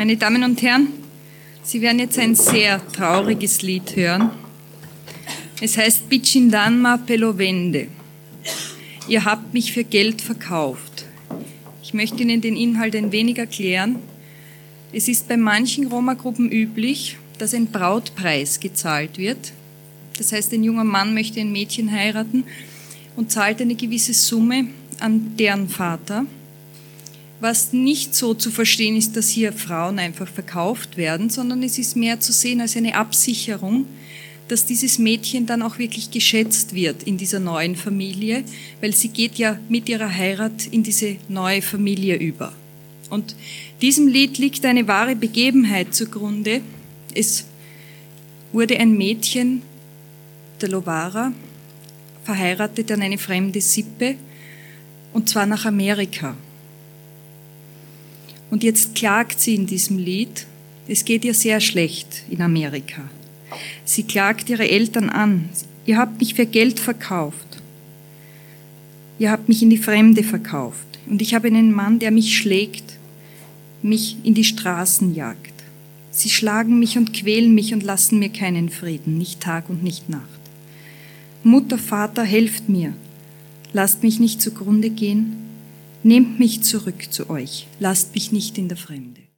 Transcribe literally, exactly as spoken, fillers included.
Meine Damen und Herren, Sie werden jetzt ein sehr trauriges Lied hören. Es heißt Bicindanma Pelovende. Ihr habt mich für Geld verkauft. Ich möchte Ihnen den Inhalt ein wenig erklären. Es ist bei manchen Roma-Gruppen üblich, dass ein Brautpreis gezahlt wird. Das heißt, ein junger Mann möchte ein Mädchen heiraten und zahlt eine gewisse Summe an deren Vater. Was nicht so zu verstehen ist, dass hier Frauen einfach verkauft werden, sondern es ist mehr zu sehen als eine Absicherung, dass dieses Mädchen dann auch wirklich geschätzt wird in dieser neuen Familie, weil sie geht ja mit ihrer Heirat in diese neue Familie über. Und diesem Lied liegt eine wahre Begebenheit zugrunde. Es wurde ein Mädchen, der Lovara, verheiratet an eine fremde Sippe, und zwar nach Amerika. Und jetzt klagt sie in diesem Lied, es geht ihr sehr schlecht in Amerika. Sie klagt ihre Eltern an, ihr habt mich für Geld verkauft, ihr habt mich in die Fremde verkauft und ich habe einen Mann, der mich schlägt, mich in die Straßen jagt. Sie schlagen mich und quälen mich und lassen mir keinen Frieden, nicht Tag und nicht Nacht. Mutter, Vater, helft mir, lasst mich nicht zugrunde gehen, nehmt mich zurück zu euch, lasst mich nicht in der Fremde.